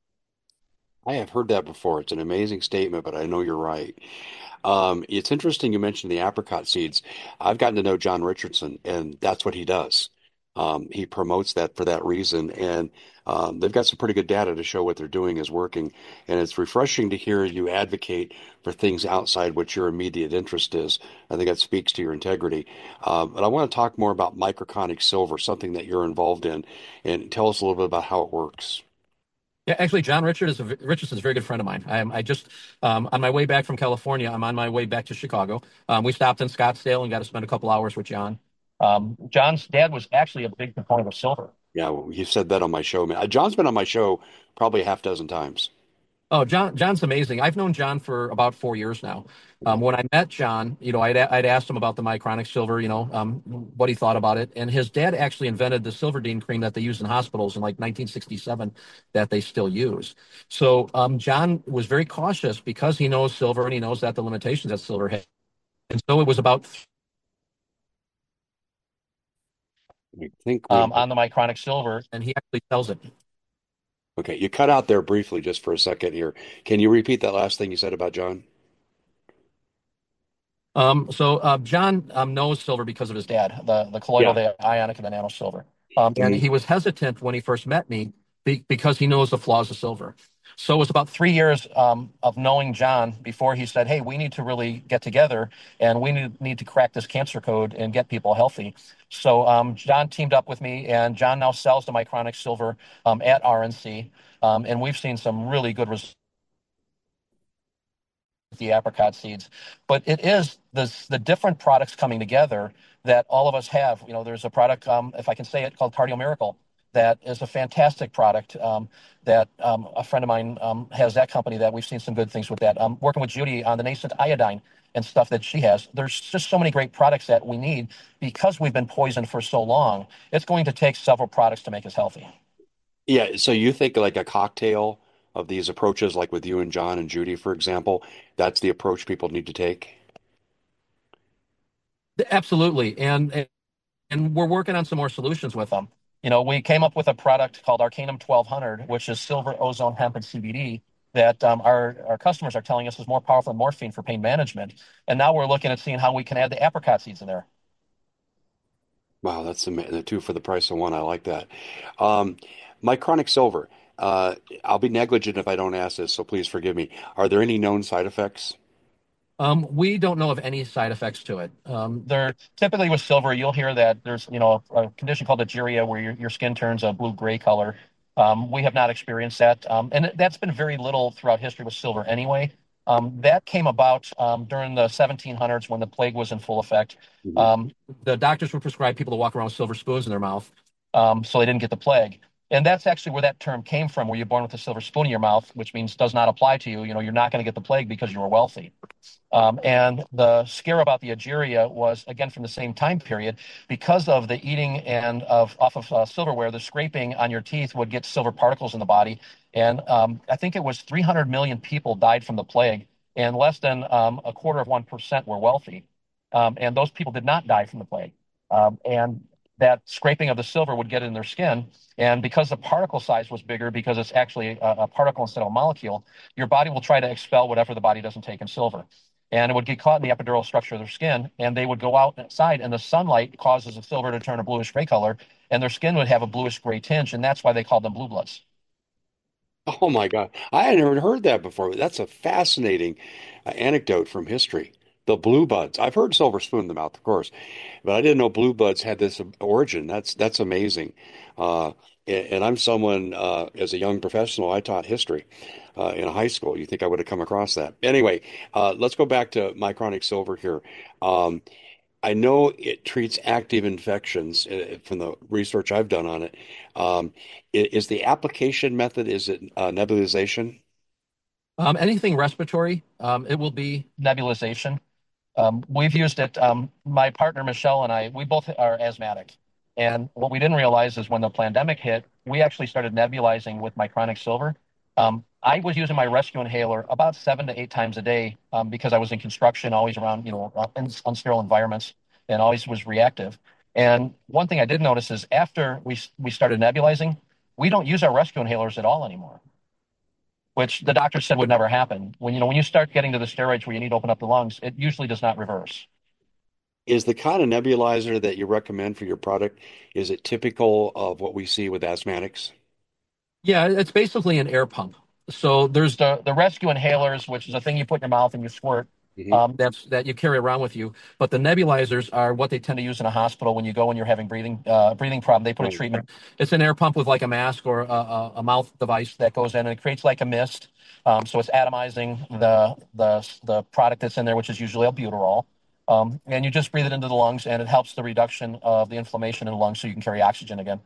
I have heard that before. It's an amazing statement, but I know you're right. Um, it's interesting you mentioned the apricot seeds. I've gotten to know John Richardson, and that's what he does. Um, he promotes that for that reason, and um, they've got some pretty good data to show what they're doing is working. And it's refreshing to hear you advocate for things outside what your immediate interest is. I think that speaks to your integrity. Uh, but I want to talk more about microconic silver, something that you're involved in, and tell us a little bit about how it works. Yeah, actually, John Richard is a, Richardson's a very good friend of mine. I, I just um, on my way back from California, I'm on my way back to Chicago. Um, we stopped in Scottsdale and got to spend a couple hours with John. Um, John's dad was actually a big proponent of silver. Yeah, well, you said that on my show, man. Uh, John's been on my show probably a half dozen times. Oh, John, John's amazing. I've known John for about four years now. Um, when I met John, you know, I'd, I'd asked him about the Mycronic silver, you know, um, what he thought about it. And his dad actually invented the Silverdene cream that they use in hospitals in like nineteen sixty-seven that they still use. So um, John was very cautious because he knows silver and he knows that the limitations that silver has. And so it was about I think we um, on the Mycronic silver, and he actually sells it. Okay, you cut out there briefly just for a second here. Can you repeat that last thing you said about John? Um, so uh, John um, knows silver because of his dad, the the colloidal, Yeah. the ionic, and the nano silver. Um, and Mhm. he was hesitant when he first met me be, because he knows the flaws of silver. So it was about three years um, of knowing John before he said, "Hey, we need to really get together, and we need, need to crack this cancer code and get people healthy." So um, John teamed up with me, and John now sells the Mycronic silver um, at R N C, um, and we've seen some really good results the apricot seeds. But it is this, the different products coming together that all of us have. You know, there's a product, um, if I can say it, called Cardio Miracle that is a fantastic product um, that um, a friend of mine um, has that company that we've seen some good things with that. Um, working with Judy on the nascent iodine and stuff that she has. There's just so many great products that we need because we've been poisoned for so long. It's going to take several products to make us healthy. Yeah, so you think like a cocktail of these approaches, like with you and John and Judy, for example, that's the approach people need to take? Absolutely. And and we're working on some more solutions with them. You know, we came up with a product called Arcanum twelve hundred, which is silver, ozone, hemp, and C B D. that um, our, our customers are telling us is more powerful than morphine for pain management. And now we're looking at seeing how we can add the apricot seeds in there. Wow, that's ama- the two for the price of one. I like that. Um, Mycronic silver. Uh, I'll be negligent if I don't ask this, so please forgive me. Are there any known side effects? Um, we don't know of any side effects to it. Um, there typically with silver, you'll hear that there's, you know, a condition called ageria where your, your skin turns a blue-gray color. Um, we have not experienced that, um, and that's been very little throughout history with silver anyway. Um, that came about um, during the seventeen hundreds when the plague was in full effect. Mhm. Um, the doctors would prescribe people to walk around with silver spoons in their mouth, um, so they didn't get the plague. And that's actually where that term came from, where you're born with a silver spoon in your mouth, which means does not apply to you. You know, you're not going to get the plague because you were wealthy. Um, and the scare about the ageria was again from the same time period because of the eating and of off of uh, silverware, the scraping on your teeth would get silver particles in the body. And um, I think it was three hundred million people died from the plague, and less than um, a quarter of one percent were wealthy. Um, and those people did not die from the plague. Um, and that scraping of the silver would get in their skin. And because the particle size was bigger, because it's actually a, a particle instead of a molecule, your body will try to expel whatever the body doesn't take in silver, and it would get caught in the epidural structure of their skin, and they would go outside, and the sunlight causes the silver to turn a bluish gray color, and their skin would have a bluish gray tinge, and that's why they called them blue bloods. Oh my God. I had never heard that before. That's a fascinating uh, anecdote from history. The blue buds. I've heard silver spoon in the mouth, of course, but I didn't know blue buds had this origin. That's that's amazing. Uh, and, and I'm someone uh, as a young professional, I taught history uh, in high school. You think I would have come across that? Anyway, uh, let's go back to mycronic silver here. Um, I know it treats active infections uh, from the research I've done on it. Um, i- is the application method, is it uh, nebulization? Um, anything respiratory, um, it will be nebulization. Um, we've used it. Um, my partner Michelle and I, we both are asthmatic, and what we didn't realize is when the pandemic hit, we actually started nebulizing with mycronic silver. Um, I was using my rescue inhaler about seven to eight times a day um, because I was in construction, always around you know uh, in unsterile environments, and always was reactive. And one thing I did notice is after we we started nebulizing, we don't use our rescue inhalers at all anymore, which the doctor said would never happen. When you know when you start getting to the steroids where you need to open up the lungs, it usually does not reverse. Is the kind of nebulizer that you recommend for your product, is it typical of what we see with asthmatics? Yeah, it's basically an air pump. So there's the the rescue inhalers, which is a thing you put in your mouth and you squirt. Hmm. Um, that's that you carry around with you. But the nebulizers are what they tend to use in a hospital when you go and you're having breathing uh, breathing problem. They put a Right. treatment. It's an air pump with like a mask or a, a, a mouth device that goes in and it creates like a mist. Um, so it's atomizing the the the product that's in there, which is usually albuterol. Um, and you just breathe it into the lungs, and it helps the reduction of the inflammation in the lungs, so you can carry oxygen again.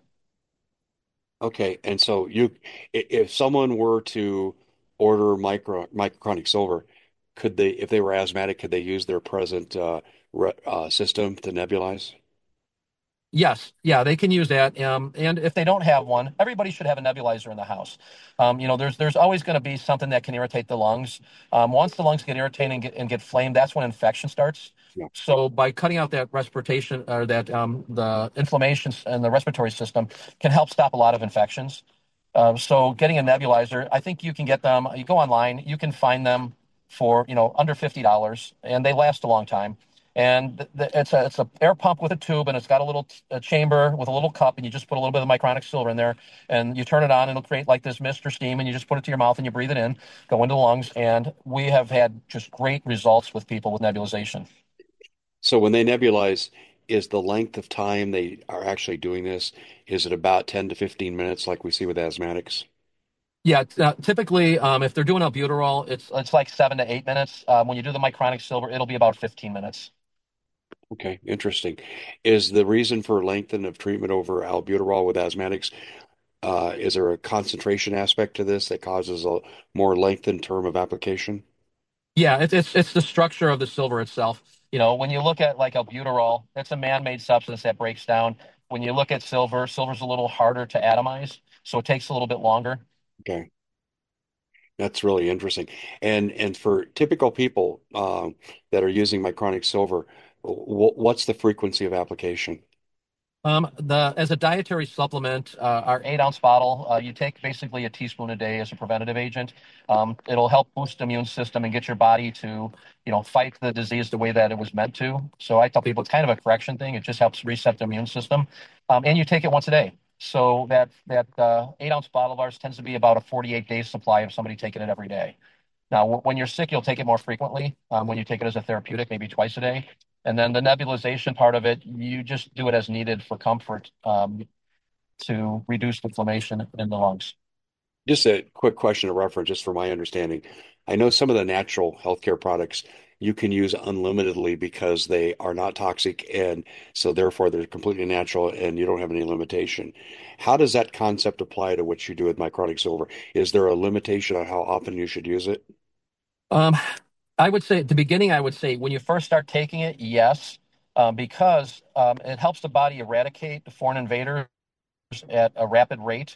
Okay, and so you, i- if someone were to order micro microchronic silver, could they, if they were asthmatic, could they use their present uh, re, uh, system to nebulize? Yes, yeah, they can use that. Um, and if they don't have one, everybody should have a nebulizer in the house. Um, you know, there's there's always going to be something that can irritate the lungs. Um, once the lungs get irritated and get, and get inflamed, that's when infection starts. Yeah. So by cutting out that respiration or that um, the inflammation in the respiratory system can help stop a lot of infections. Uh, so getting a nebulizer, I think you can get them. You go online, you can find them for you know under fifty dollars, and they last a long time. And th- th- it's a it's a air pump with a tube, and it's got a little t- a chamber with a little cup, and you just put a little bit of micronic silver in there, and you turn it on, and it'll create like this mist or steam, and you just put it to your mouth, and you breathe it in, go into the lungs, and we have had just great results with people with nebulization. So when they nebulize, is the length of time they are actually doing this, is it about ten to fifteen minutes like we see with asthmatics? Yeah, t- uh, typically, um, if they're doing albuterol, it's it's like seven to eight minutes. Um, when you do the micronic silver, it'll be about fifteen minutes. Okay, interesting. Is the reason for lengthen of treatment over albuterol with asthmatics, uh, is there a concentration aspect to this that causes a more lengthened term of application? Yeah, it's it's it's the structure of the silver itself. You know, when you look at like albuterol, it's a man-made substance that breaks down. When you look at silver, silver's a little harder to atomize, so it takes a little bit longer. Okay. That's really interesting. And and for typical people um, that are using mycronic silver, wh what's the frequency of application? Um, the as a dietary supplement, uh, our eight ounce bottle, uh, you take basically a teaspoon a day as a preventative agent. Um, it'll help boost the immune system and get your body to, you know, fight the disease the way that it was meant to. So I tell people it's kind of a correction thing. It just helps reset the immune system. Um, and you take it once a day. So that that uh, eight ounce bottle of ours tends to be about a forty-eight day supply of somebody taking it every day. Now, w- when you're sick, you'll take it more frequently. Um, when you take it as a therapeutic, maybe twice a day. And then the nebulization part of it, you just do it as needed for comfort, um, to reduce inflammation in the lungs. Just a quick question of reference, just for my understanding. I know some of the natural healthcare products you can use unlimitedly because they are not toxic, and so therefore they're completely natural and you don't have any limitation. How does that concept apply to what you do with Mycronic Silver? Is there a limitation on how often you should use it? Um, I would say at the beginning, I would say when you first start taking it, yes, um, because um, it helps the body eradicate foreign invaders at a rapid rate.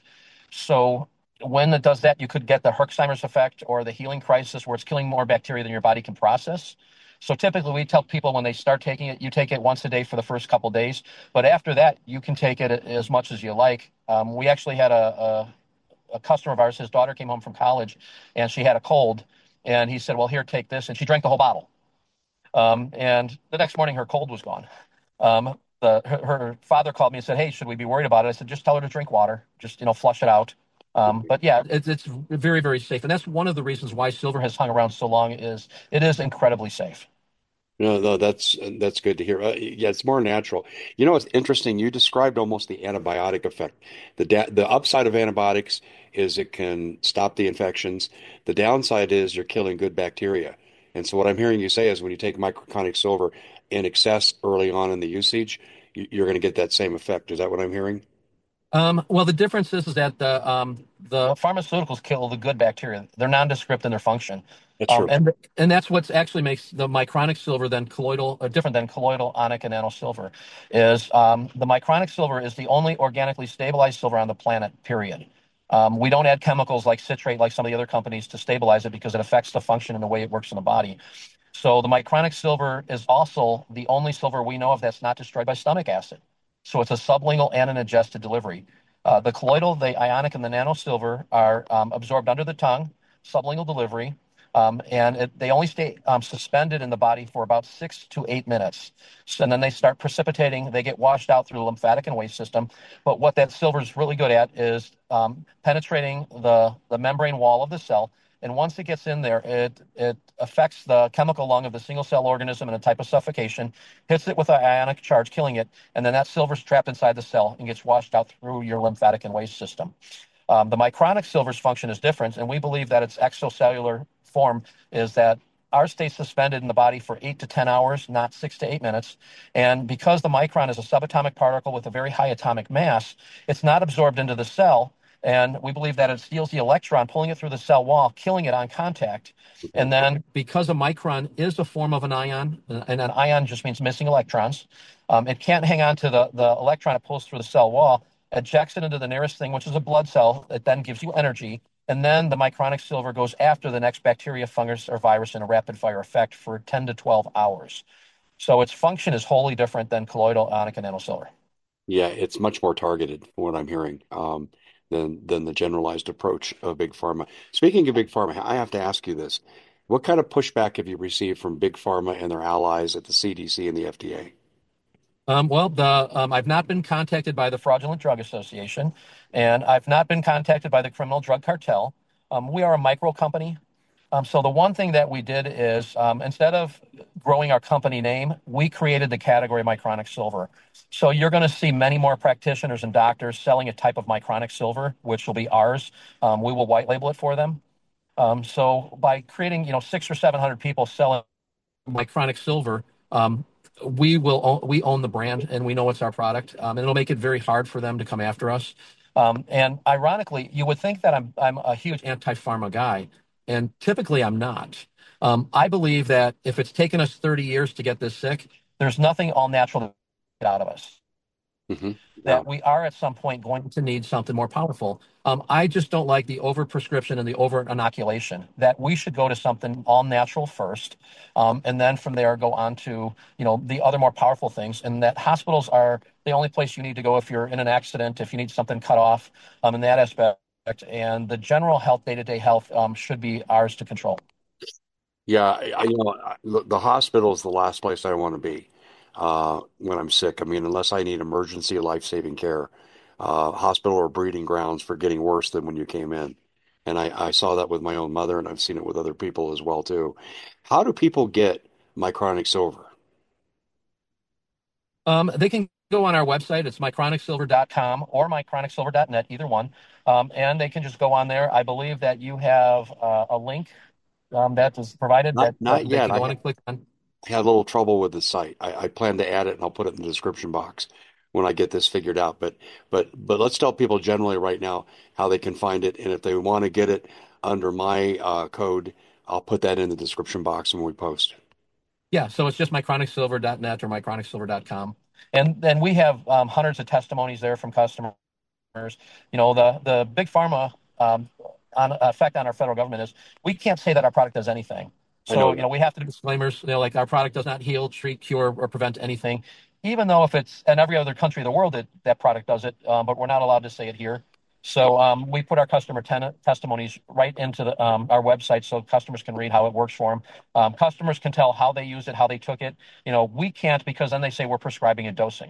So when it does that, you could get the Herxheimer's effect or the healing crisis where it's killing more bacteria than your body can process. So typically, we tell people when they start taking it, you take it once a day for the first couple days, but after that, you can take it as much as you like. Um, we actually had a, a, a customer of ours. His daughter came home from college, and she had a cold, and he said, "Well, here, take this," and she drank the whole bottle. Um, and the next morning, her cold was gone. Um, the her, her father called me and said, "Hey, should we be worried about it?" I said, "Just tell her to drink water. Just, you know, flush it out." Um, but yeah, it's it's very, very safe, and that's one of the reasons why silver has hung around so long. Is it is incredibly safe. No, no, that's that's good to hear. Uh, yeah, it's more natural. You know, it's interesting. You described almost the antibiotic effect. The da the upside of antibiotics is it can stop the infections. The downside is you're killing good bacteria. And so what I'm hearing you say is when you take microconic silver in excess early on in the usage, you- you're going to get that same effect. Is that what I'm hearing? Um, well, the difference is, is that the um, the pharmaceuticals kill the good bacteria. They're nondescript in their function, That's um, true. and and that's what actually makes the mycronic silver than colloidal, uh, different than colloidal, onic, and nano silver. Is um, the mycronic silver is the only organically stabilized silver on the planet. Period. Um, we don't add chemicals like citrate, like some of the other companies, to stabilize it because it affects the function and the way it works in the body. So the mycronic silver is also the only silver we know of that's not destroyed by stomach acid. So it's a sublingual and an ingested delivery. Uh, the colloidal, the ionic, and the nano silver are um, absorbed under the tongue, sublingual delivery, um, and it, they only stay um, suspended in the body for about six to eight minutes. So, and then they start precipitating. They get washed out through the lymphatic and waste system. But what that silver is really good at is um, penetrating the, the membrane wall of the cell. And once it gets in there, it it affects the chemical lung of the single cell organism in a type of suffocation, hits it with an ionic charge, killing it, and then that silver's trapped inside the cell and gets washed out through your lymphatic and waste system. Um, the mycronic silver's function is different, and we believe that its extracellular form is that ours stays suspended in the body for eight to ten hours, not six to eight minutes. And because the micron is a subatomic particle with a very high atomic mass, it's not absorbed into the cell. And we believe that it steals the electron, pulling it through the cell wall, killing it on contact. Mhm. And then, because a micron is a form of an ion, and an ion just means missing electrons, um, it can't hang on to the, the electron it pulls through the cell wall, ejects it into the nearest thing, which is a blood cell. It then gives you energy. And then the mycronic silver goes after the next bacteria, fungus, or virus in a rapid fire effect for ten to twelve hours. So its function is wholly different than colloidal, ionic, and nanosilver. Yeah, it's much more targeted, from what I'm hearing, um, than than the generalized approach of Big Pharma. Speaking of Big Pharma, I have to ask you this. What kind of pushback have you received from Big Pharma and their allies at the C D C and the F D A? Um, well, the um, I've not been contacted by the Fraudulent Drug Association, and I've not been contacted by the Criminal Drug Cartel. Um, we are a micro company. Um, so the one thing that we did is um, instead of growing our company name, we created the category Mycronic Silver. So you're going to see many more practitioners and doctors selling a type of Mycronic Silver, which will be ours. Um, we will white label it for them. Um, so by creating, you know, six or seven hundred people selling Mycronic Silver, um, we will own, we own the brand and we know it's our product, um, and it'll make it very hard for them to come after us. Um, and ironically, you would think that I'm I'm a huge anti-pharma guy, and typically I'm not. Um, I believe that if it's taken us thirty years to get this sick, there's nothing all natural to get out of us, Hmm. Yeah. that we are at some point going to need something more powerful. Um, I just don't like the over prescription and the over inoculation. That we should go to something all natural first, um, and then from there go on to, you know, the other more powerful things. And that hospitals are the only place you need to go if you're in an accident, if you need something cut off, um, in that aspect. And the general health, day-to-day health, um, should be ours to control. Yeah, I, I- you know, I- the, the hospital is the last place I want to be uh, when I'm sick. I mean, unless I need emergency life-saving care, uh, hospital or breeding grounds for getting worse than when you came in. And I, I saw that with my own mother, and I've seen it with other people as well too. How do people get mycronic silver? Um, they can go on our website. It's my chronic silver dot com or my chronic silver dot net, either one. Um, and they can just go on there. I believe that you have uh, a link um, that is provided Not that uh, not they yet. can I go on ha and click on. had a little trouble with the site. I, I plan to add it, and I'll put it in the description box when I get this figured out. But but but let's tell people generally right now how they can find it, and if they want to get it under my uh, code, I'll put that in the description box when we post. Yeah, so it's just my chronic silver dot net or my chronic silver dot com. And then we have um, hundreds of testimonies there from customers. You know, the the big pharma um, on effect on our federal government is we can't say that our product does anything. I know So, you that. know, we have to do disclaimers, you know, like our product does not heal, treat, cure, or prevent anything, even though if it's in every other country of the world that that product does it, um, but we're not allowed to say it here. So um, we put our customer ten- testimonies right into the, um, our website so customers can read how it works for them. Um, customers can tell how they use it, how they took it. You know, we can't because then they say we're prescribing a dosing.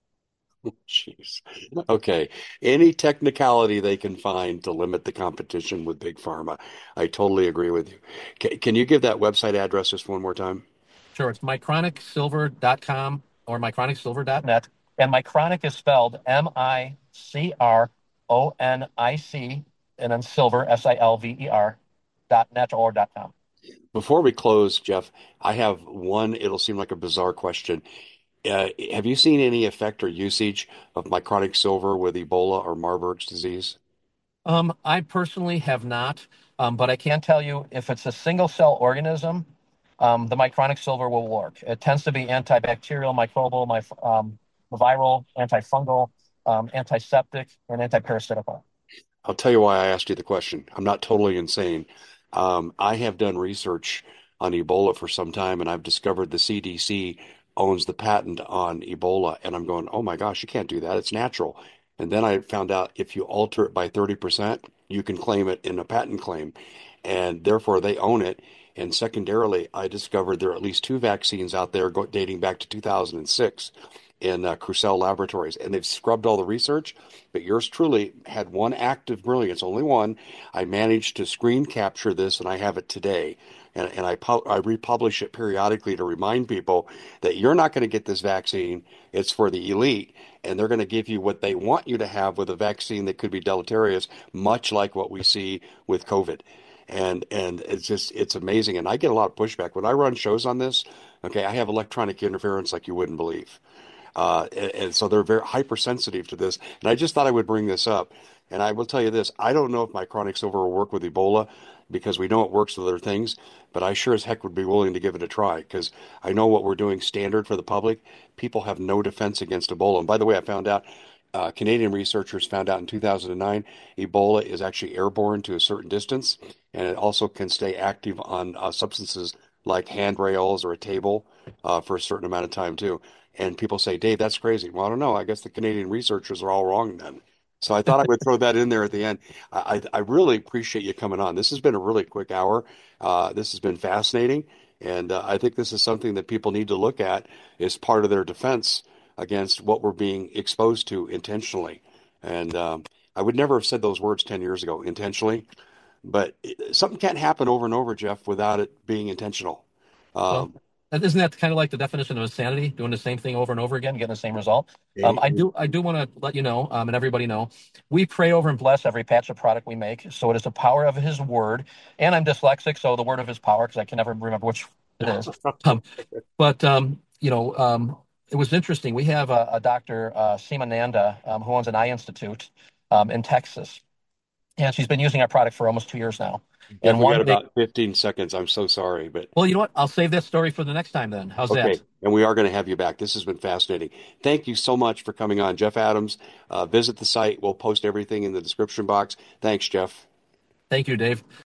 Jeez. Okay. Any technicality they can find to limit the competition with big pharma. I totally agree with you. Can, can you give that website address just one more time? Sure, it's my chronic silver dot com or my chronic silver dot net. And my chronic is spelled M I C R O N I C and then silver, S I L V E R, dot net or dot com. Before we close, Jeff, I have one, it'll seem like a bizarre question. Uh, have you seen any effect or usage of mycronic silver with Ebola or Marburg's disease? Um, I personally have not, um, but I can tell you if it's a single cell organism, um, the mycronic silver will work. It tends to be antibacterial, microbial, my, um, viral, antifungal, um, antiseptic, and antiparasitical. I'll tell you why I asked you the question. I'm not totally insane. Um, I have done research on Ebola for some time, and I've discovered the C D C owns the patent on Ebola. And I'm going, oh my gosh, you can't do that. It's natural. And then I found out if you alter it by thirty percent, you can claim it in a patent claim. And therefore, they own it. And secondarily, I discovered there are at least two vaccines out there go dating back to two thousand six in uh, Crucell Laboratories. And they've scrubbed all the research but yours truly had one act of brilliance, only one. I managed to screen capture this, and I have it today. And, and I, I republish it periodically to remind people that you're not going to get this vaccine. It's for the elite, and they're going to give you what they want you to have with a vaccine that could be deleterious, much like what we see with COVID. And and it's just it's amazing. And I get a lot of pushback when I run shows on this. Okay, I have electronic interference like you wouldn't believe. Uh, and, and so they're very hypersensitive to this. And I just thought I would bring this up. And I will tell you this, I don't know if my chronic silver will work with Ebola because we know it works with other things, but I sure as heck would be willing to give it a try because I know what we're doing standard for the public. People have no defense against Ebola. And by the way, I found out uh, Canadian researchers found out in two thousand nine Ebola is actually airborne to a certain distance, and it also can stay active on uh, substances like handrails or a table uh, for a certain amount of time too. And people say, Dave, that's crazy. Well, I don't know. I guess the Canadian researchers are all wrong then. So I thought I would throw that in there at the end. I, I, I really appreciate you coming on. This has been a really quick hour. Uh, this has been fascinating. And uh, I think this is something that people need to look at as part of their defense against what we're being exposed to intentionally. And um, I would never have said those words ten years ago, intentionally. But it, something can't happen over and over, Jeff, without it being intentional. Well, Um, isn't that kind of like the definition of insanity, doing the same thing over and over again, getting the same result? Um, I it, do, I do want to let you know, um, and everybody know, we pray over and bless every patch of product we make. So it is the power of His Word, and I'm dyslexic, so the word of His power, because I can never remember which it is. Um, but um, you know, um, it was interesting. We have a, a doctor, uh, Seema Nanda, um, who owns an eye institute um, in Texas, and she's been using our product for almost two years now. Jeff, And we one got day, about fifteen seconds. I'm so sorry, but well, you know what? I'll save that story for the next time. Then, how's okay. that? And we are going to have you back. This has been fascinating. Thank you so much for coming on, Jeff Adams. Uh, visit the site. We'll post everything in the description box. Thanks, Jeff. Thank you, Dave.